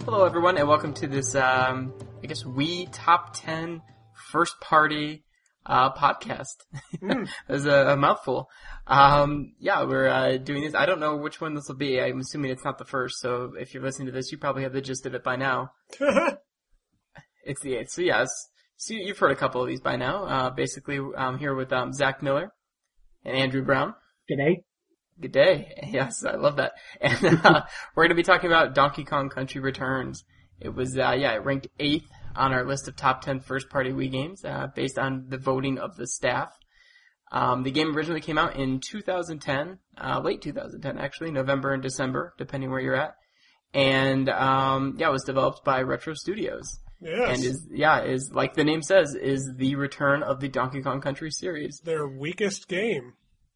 Hello, everyone, and welcome to this, Wii Top 10 First Party podcast. It was a mouthful. We're doing this. I don't know which one this will be. I'm assuming it's not the first, so if you're listening to this, you probably have the gist of it by now. It's the 8th, so yes. So you've heard a couple of these by now. Basically, I'm here with Zach Miller and Andrew Brown. G'day. Good day. Yes, I love that. And we're going to be talking about Donkey Kong Country Returns. It was, it ranked 8th on our list of top 10 first-party Wii games, based on the voting of the staff. The game originally came out in 2010, late 2010 actually, November and December, depending where you're at. And, it was developed by Retro Studios. Yes. And is like the name says, is the return of the Donkey Kong Country series. Their weakest game.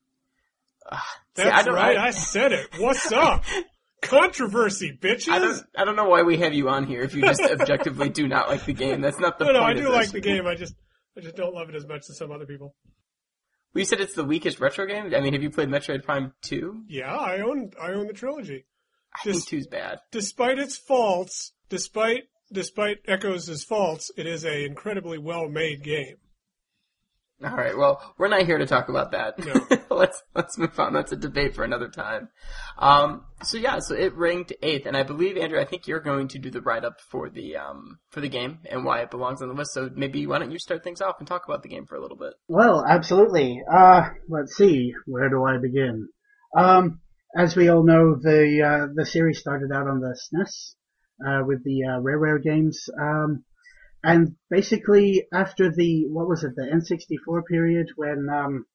That's right, I said it. What's up? Controversy, bitches! I don't know why we have you on here if you just objectively do not like the game. That's not the point No, I of do this. like the game. I just don't love it as much as some other people. Well, you said it's the weakest retro game? I mean, have you played Metroid Prime 2? Yeah, I own the trilogy. I think 2's bad. Despite its faults, despite Echoes' faults, it is an incredibly well-made game. All right, well, we're not here to talk about that. No. Let's move on. That's a debate for another time. So it ranked 8th, and I believe, Andrew, I think you're going to do the write-up for the game and why it belongs on the list. So maybe why don't you start things off and talk about the game for a little bit? Well, absolutely. Let's see. Where do I begin? As we all know, the series started out on the SNES, with the Rareware games. And basically, after the N64 period, when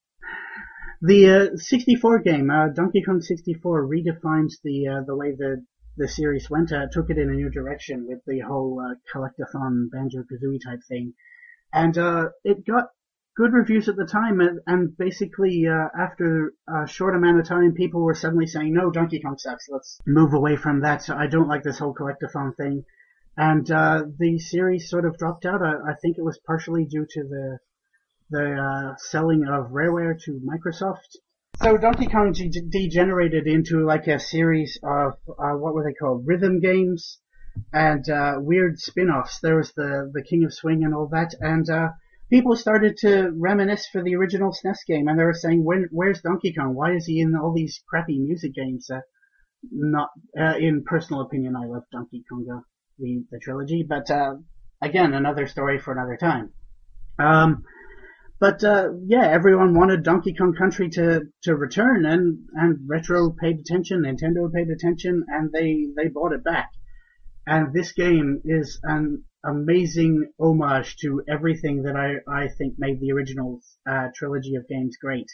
the 64 game, Donkey Kong 64, redefines the way the series went. Took it in a new direction with the whole collectathon Banjo-Kazooie type thing, and it got good reviews at the time. And basically, after a short amount of time, people were suddenly saying, "No, Donkey Kong sucks. Let's move away from that. So I don't like this whole collectathon thing." And the series sort of dropped out. I think it was partially due to the selling of Rareware to Microsoft. So Donkey Kong degenerated into like a series of what were they called? Rhythm games and weird spin-offs. There was the King of Swing and all that. And people started to reminisce for the original SNES game, and they were saying, "Where's Donkey Kong? Why is he in all these crappy music games?" Not in personal opinion, I love Donkey Konga. The trilogy, but again, another story for another time. Everyone wanted Donkey Kong Country to return, and Retro paid attention, Nintendo paid attention, and they bought it back. And this game is an amazing homage to everything that I think made the original trilogy of games great.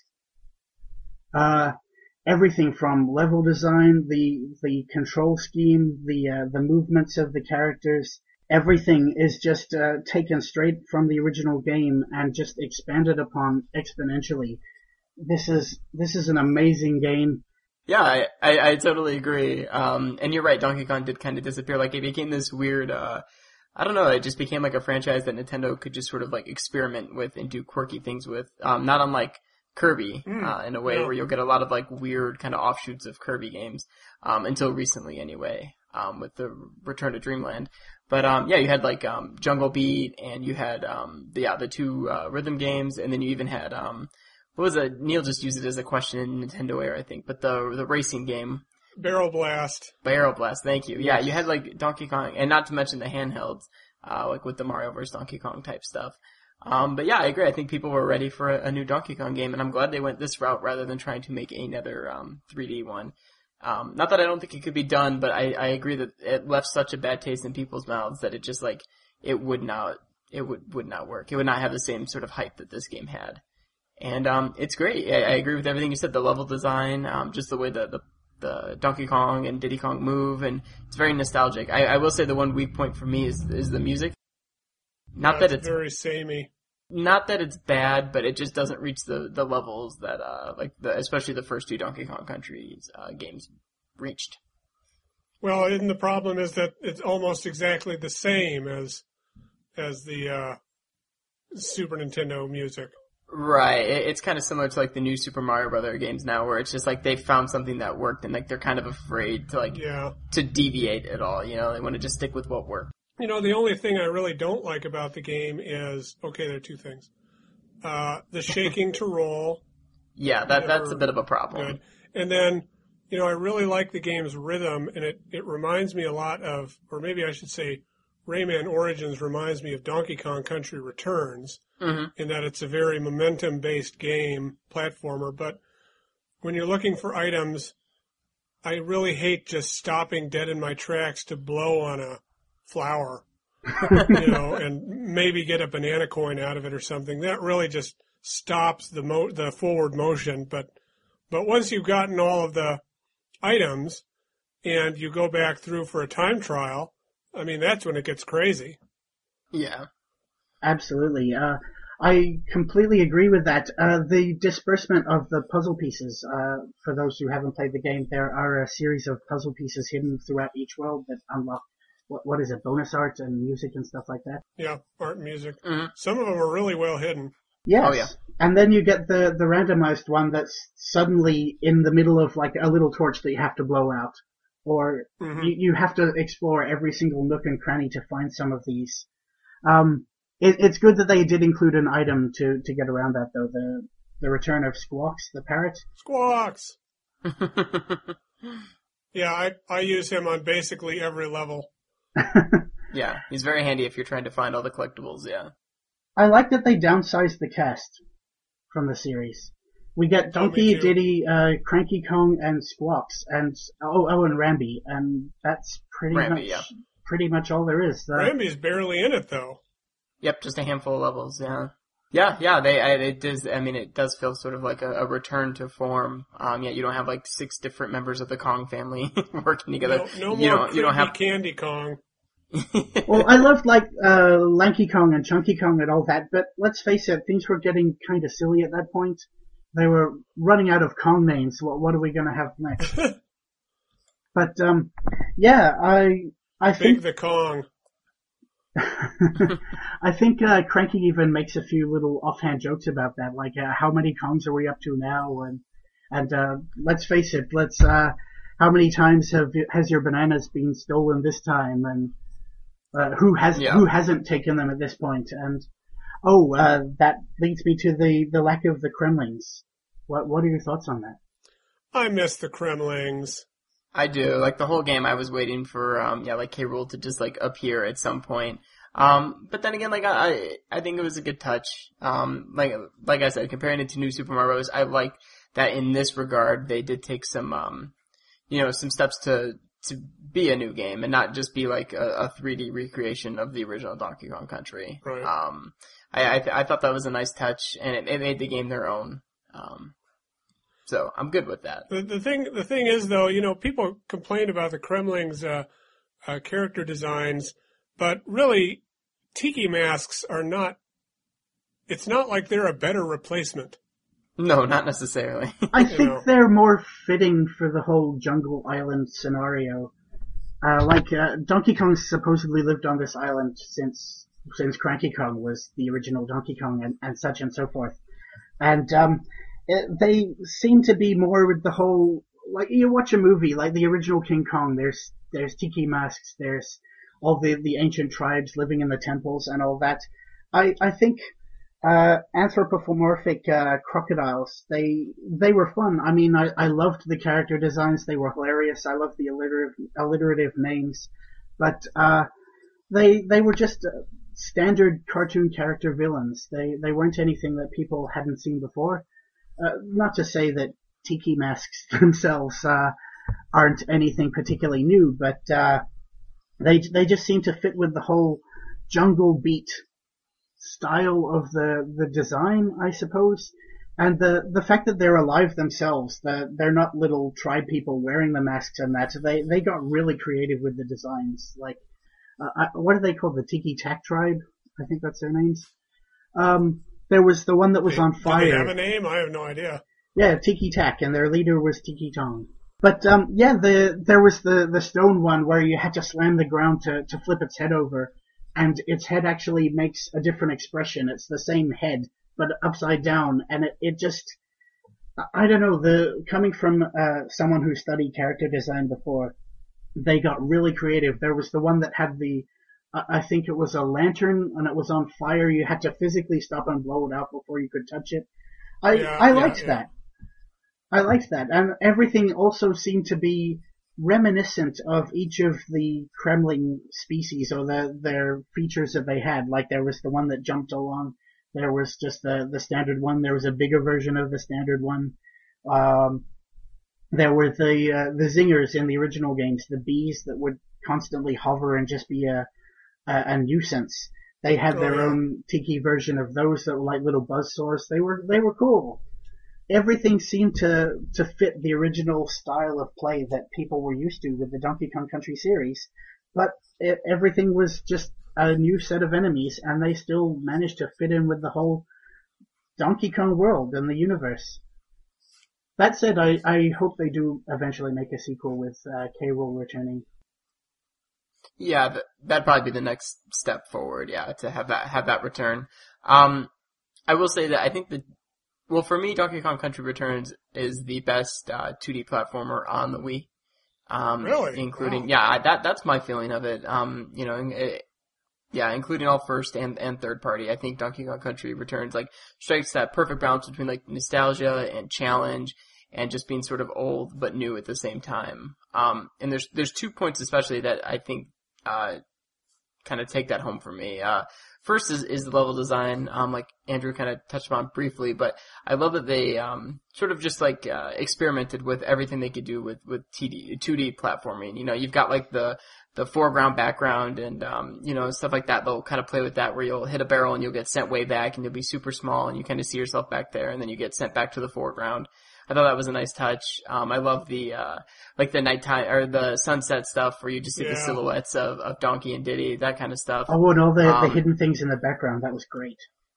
Everything from level design, the control scheme, the movements of the characters, everything is just taken straight from the original game and just expanded upon exponentially. This is an amazing game. Yeah, I totally agree. And you're right, Donkey Kong did kind of disappear. Like, it became this weird, I don't know, it just became like a franchise that Nintendo could just sort of like experiment with and do quirky things with. Not unlike Kirby, in a way where you'll get a lot of like weird kind of offshoots of Kirby games, until recently anyway, with the Return to Dreamland. But, you had like, Jungle Beat, and you had, the two, rhythm games, and then you even had, what was it? Neil just used it as a question in Nintendo Air, I think, but the racing game. Barrel Blast, thank you. Yeah, you had like Donkey Kong, and not to mention the handhelds, like with the Mario vs. Donkey Kong type stuff. But yeah, I agree. I think people were ready for a new Donkey Kong game, and I'm glad they went this route rather than trying to make another 3D one. Not that I don't think it could be done, but I agree that it left such a bad taste in people's mouths that it just like it would not work. It would not have the same sort of hype that this game had. And it's great. I agree with everything you said. The level design, just the way the Donkey Kong and Diddy Kong move, and it's very nostalgic. I will say the one weak point for me is the music. Not that it's very samey. Not that it's bad, but it just doesn't reach the levels that especially the first two Donkey Kong Country games reached. Well, and the problem is that it's almost exactly the same as the Super Nintendo music. Right. It's kind of similar to like the new Super Mario Brother games now, where it's just like they found something that worked, and like they're kind of afraid to like to deviate at all. You know, they want to just stick with what worked. You know, the only thing I really don't like about the game is, okay, there are two things. The shaking to roll. Yeah, that's a bit of a problem. Good. And then, you know, I really like the game's rhythm, and it reminds me a lot of, or maybe I should say, Rayman Origins reminds me of Donkey Kong Country Returns, in that it's a very momentum-based game, platformer, but when you're looking for items, I really hate just stopping dead in my tracks to blow on a flower, you know, and maybe get a banana coin out of it or something. That really just stops the forward motion, but once you've gotten all of the items and you go back through for a time trial, I mean, that's when it gets crazy. Yeah. Absolutely. I completely agree with that. The disbursement of the puzzle pieces, for those who haven't played the game, there are a series of puzzle pieces hidden throughout each world that unlock, what is it, bonus art and music and stuff like that? Yeah, art and music. Some of them are really well hidden. Yes. Oh, yeah. And then you get the randomized one that's suddenly in the middle of like a little torch that you have to blow out. Or you have to explore every single nook and cranny to find some of these. It's good that they did include an item to get around that, though. The return of Squawks, the parrot. Squawks! Yeah, I use him on basically every level. Yeah, he's very handy if you're trying to find all the collectibles, yeah. I like that they downsized the cast from the series. We get Donkey, Diddy, Cranky Kong, and Squawks, and and Rambi, and that's pretty much all there is. Rambi's barely in it, though. Yep, just a handful of levels, yeah. Yeah, it does feel sort of like a return to form. Yet you don't have like 6 different members of the Kong family working together. No more you don't have Candy Kong. Well, I loved Lanky Kong and Chunky Kong and all that, but let's face it, things were getting kind of silly at that point. They were running out of Kong names. What are we going to have next? But I think Big the Kong. I think Cranky even makes a few little offhand jokes about that, like how many Kongs are we up to now, and let's face it, how many times has your bananas been stolen this time, and who hasn't taken them at this point, and that leads me to the lack of the Kremlings. What are your thoughts on that? I miss the Kremlings. I do. Like the whole game I was waiting for like K. Rool to just like appear at some point. But then again, like I think it was a good touch. Like I said, comparing it to New Super Mario Bros., I like that in this regard they did take some some steps to be a new game and not just be like a 3D recreation of the original Donkey Kong Country. Right. I thought that was a nice touch, and it made the game their own. So I'm good with that. The thing is, though, people complain about the Kremlings' character designs, but really, Tiki masks are not. It's not like they're a better replacement. No, not necessarily. I think they're more fitting for the whole Jungle Island scenario. Donkey Kong supposedly lived on this island since Cranky Kong was the original Donkey Kong and such and so forth. And they seem to be more with the whole, like you watch a movie, like the original King Kong, there's tiki masks, there's all the ancient tribes living in the temples and all that. I think anthropomorphic crocodiles, they were fun. I mean, I loved the character designs, they were hilarious, I loved the alliterative names, but they were just standard cartoon character villains. They weren't anything that people hadn't seen before. Not to say that tiki masks themselves aren't anything particularly new, but they just seem to fit with the whole jungle beat style of the design, I suppose. And the fact that they're alive themselves, that they're not little tribe people wearing the masks and that, they got really creative with the designs. Like, what are they called? The Tiki Tak tribe? I think that's their names. There was the one that was on fire. Do they have a name? I have no idea. Yeah, Tiki Tak, and their leader was Tiki Tong. But there was the stone one where you had to slam the ground to flip its head over, and its head actually makes a different expression. It's the same head, but upside down, and it just, I don't know, coming from someone who studied character design before, they got really creative. There was the one that had I think it was a lantern, and it was on fire. You had to physically stop and blow it out before you could touch it. I liked that. I liked that. And everything also seemed to be reminiscent of each of the Kremling species or their features that they had. Like there was the one that jumped along. There was just the standard one. There was a bigger version of the standard one. There were the zingers in the original games, the bees that would constantly hover and just be a nuisance. They had their own tiki version of those that were like little buzzsaws. They were cool. Everything seemed to fit the original style of play that people were used to with the Donkey Kong Country series, but everything was just a new set of enemies, and they still managed to fit in with the whole Donkey Kong world and the universe. That said, I hope they do eventually make a sequel with K. Rool returning. Yeah, that'd probably be the next step forward. Yeah, to have that return. I will say that I think well, for me, Donkey Kong Country Returns is the best 2D platformer on the Wii. Really? Including, wow. that's my feeling of it. Including all first and third party. I think Donkey Kong Country Returns strikes that perfect balance between nostalgia and challenge and just being sort of old but new at the same time. And there's 2 points especially that I think kind of take that home for me. First is the level design, like Andrew kind of touched on briefly, but I love that they sort of just experimented with everything they could do with 2D platforming. You've got the foreground, background, and stuff like that. They'll kind of play with that where you'll hit a barrel and you'll get sent way back and you'll be super small and you kind of see yourself back there and then you get sent back to the foreground. I thought that was a nice touch. I love the nighttime or the sunset stuff where you just see the silhouettes of Donkey and Diddy, that kind of stuff. Oh, and all the hidden things in the background. That was great.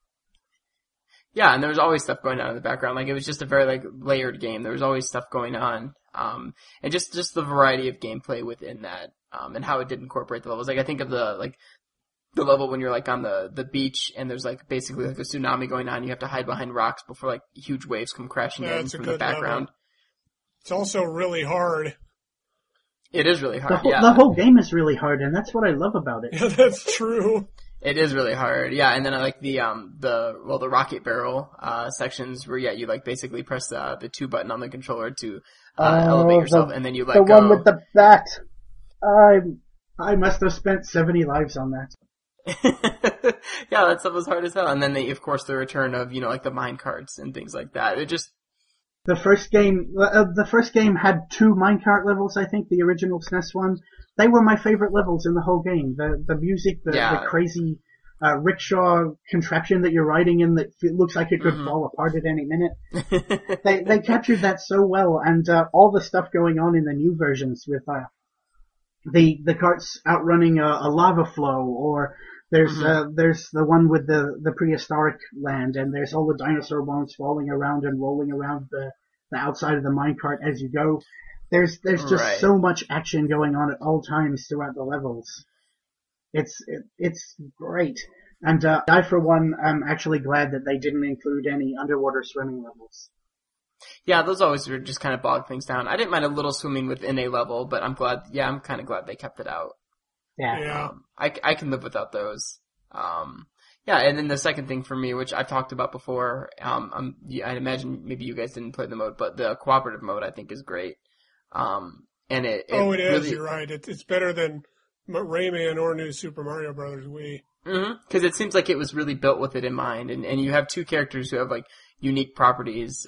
Yeah, and there was always stuff going on in the background. It was just a very layered game. There was always stuff going on. And just the variety of gameplay within that, and how it did incorporate the levels. I think of the level when you're on the beach and there's basically a tsunami going on. You have to hide behind rocks before huge waves come crashing in from the background. Level. It's also really hard. It is really hard. The whole game is really hard, and that's what I love about it. Yeah, that's true. It is really hard. Yeah, and then I like the rocket barrel sections where you basically press the 2 button on the controller to elevate yourself, and then you let go. The one with the bat. I must have spent 70 lives on that. Yeah, that stuff was hard as hell. And then of course, the return of, the mine carts and things like that. It just... The first game had 2 minecart levels, I think, the original SNES one. They were my favorite levels in the whole game. The music, the crazy, rickshaw contraption that you're riding in that looks like it could fall apart at any minute. They captured that so well, and, all the stuff going on in the new versions with, the carts outrunning a lava flow, or there's the one with the prehistoric land, and there's all the dinosaur bones falling around and rolling around the outside of the minecart as you go. There's just so much action going on at all times throughout the levels. It's great. And, I for one am actually glad that they didn't include any underwater swimming levels. Yeah, those always were just kind of bog things down. I didn't mind a little swimming within a level, but I'm kind of glad they kept it out. Yeah. I can live without those. And then the second thing for me, which I've talked about before, I imagine maybe you guys didn't play the mode, but the cooperative mode I think is great. And it is. Really, you're right. It's better than Rayman or New Super Mario Brothers Wii. Because it seems like it was really built with it in mind, and you have 2 characters who have unique properties.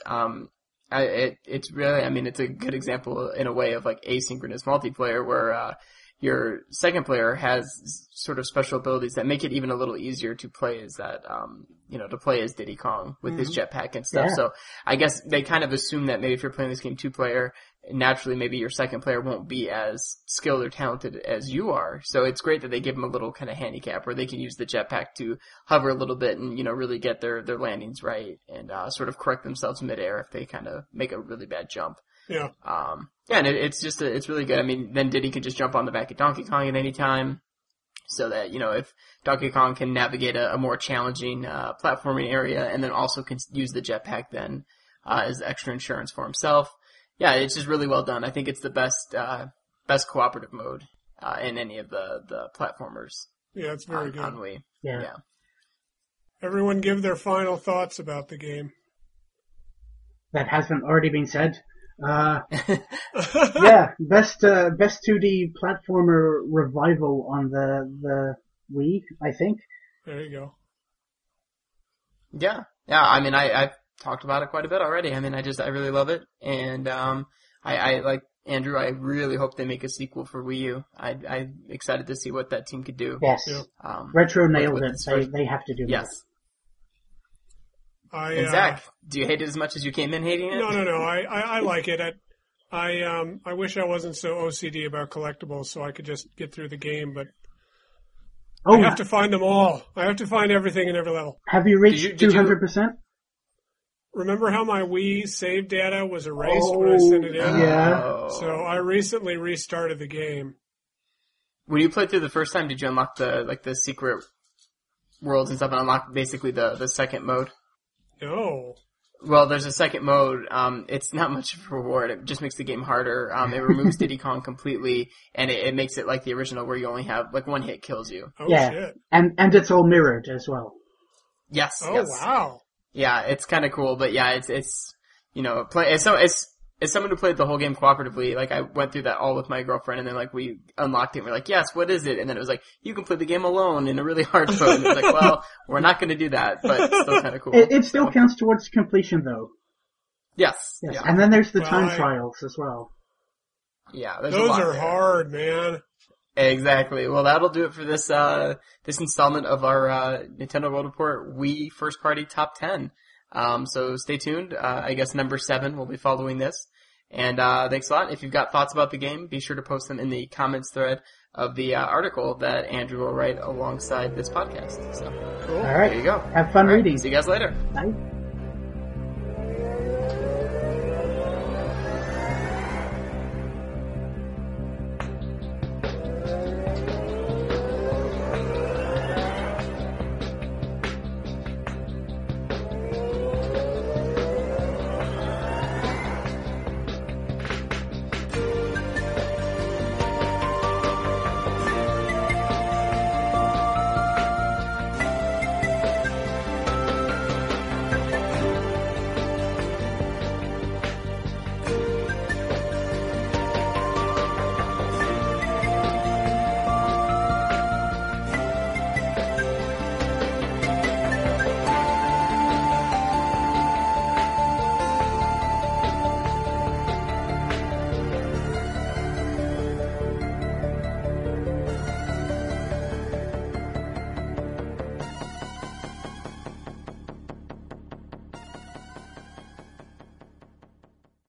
It's really, it's a good example in a way of asynchronous multiplayer where your second player has sort of special abilities that make it even a little easier to play as to play as Diddy Kong with his jetpack and stuff. Yeah. So I guess they kind of assume that maybe if you're playing this game 2-player, naturally maybe your second player won't be as skilled or talented as you are. So it's great that they give them a little kind of handicap where they can use the jetpack to hover a little bit and, really get their landings right and sort of correct themselves midair if they kind of make a really bad jump. Yeah. And it's really good. Then Diddy can just jump on the back of Donkey Kong at any time. so that, if Donkey Kong can navigate a more challenging platforming area and then also can use the jetpack then as extra insurance for himself. Yeah, it's just really well done. I think it's the best cooperative mode in any of the platformers. Yeah, it's very good. On Wii. Yeah. Everyone give their final thoughts about the game. That hasn't already been said. Yeah, best 2D platformer revival on the Wii, I think. There you go. Yeah. I mean, I've talked about it quite a bit already. I mean, I really love it, and I like Andrew. I really hope they make a sequel for Wii U. I'm excited to see what that team could do. Yes. Yeah. Retro nailed it. They have to do yes. that. And Zach, do you hate it as much as you came in hating it? No. I like it. I wish I wasn't so OCD about collectibles, so I could just get through the game. But I have to find them all. I have to find everything in every level. Have you reached 200%? Remember how my Wii save data was erased when I sent it in? Yeah. So I recently restarted the game. When you played through the first time, did you unlock the secret worlds and stuff and unlock basically the second mode? No. Well, there's a second mode. It's not much of a reward. It just makes the game harder. It removes Diddy Kong completely, and it makes it like the original where you only have, one hit kills you. Oh, shit. And it's all mirrored as well. Yes. Oh, yes. wow. Yeah, it's kind of cool, but yeah, it's someone who played the whole game cooperatively, I went through that all with my girlfriend, and then, we unlocked it, and we're like, yes, what is it? And then it was like, you can play the game alone in a really hard mode. And it was like, well, we're not gonna do that, but it's still kind of cool. It still counts towards completion, though. Yes. Yes. Yeah. And then there's the time trials as well. Yeah, those are hard, man. Exactly. Well, that'll do it for this installment of our Nintendo World Report Wii First Party Top 10. So stay tuned. I guess number 7 will be following this. And thanks a lot. If you've got thoughts about the game, be sure to post them in the comments thread of the article that Andrew will write alongside this podcast. So, cool. All right. There you go. Have fun reading. See you guys later. Bye.